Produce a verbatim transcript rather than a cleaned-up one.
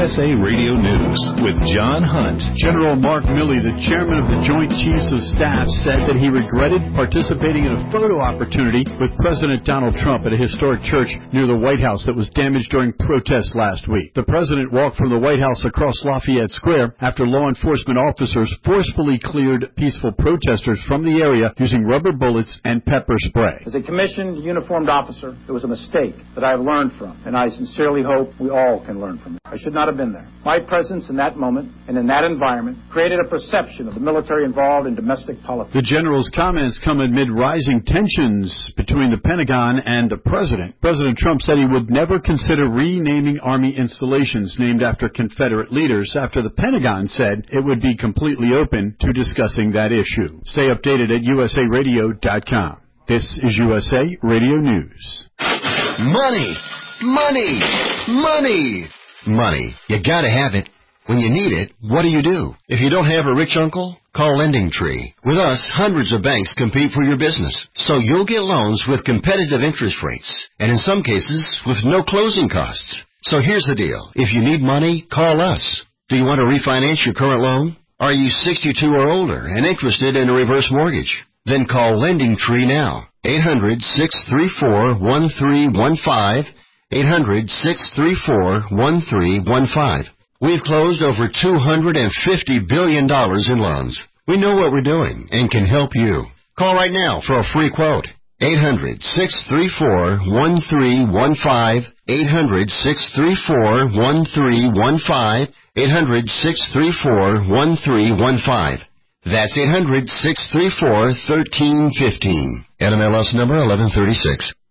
S A Radio News with John Hunt. General Mark Milley, the chairman of the Joint Chiefs of Staff, said that he regretted participating in a photo opportunity with President Donald Trump at a historic church near the White House that was damaged during protests last week. The president walked from the White House across Lafayette Square after law enforcement officers forcefully cleared peaceful protesters from the area using rubber bullets and pepper spray. As a commissioned, uniformed officer, it was a mistake that I have learned from, and I sincerely hope we all can learn from it. I should not have been there. My presence in that moment and in that environment created a perception of the military involved in domestic politics. The general's comments come amid rising tensions between the Pentagon and the president. President Trump said he would never consider renaming Army installations named after Confederate leaders after the Pentagon said it would be completely open to discussing that issue. Stay updated at U S A radio dot com. This is U S A Radio News. Money! Money! Money! Money. You gotta have it. When you need it, what do you do? If you don't have a rich uncle, call LendingTree. With us, hundreds of banks compete for your business, so you'll get loans with competitive interest rates, and in some cases, with no closing costs. So here's the deal. If you need money, call us. Do you want to refinance your current loan? Are you sixty-two or older and interested in a reverse mortgage? Then call LendingTree now. eight hundred, six three four, one three one five. eight hundred, six three four, one three one five. We've closed over two hundred fifty billion dollars in loans. We know what we're doing and can help you. Call right now for a free quote. eight hundred, six three four, one three one five. eight hundred, six three four, one three one five. eight hundred, six three four, one three one five. That's eight hundred, six three four, one three one five. N M L S number eleven thirty-six.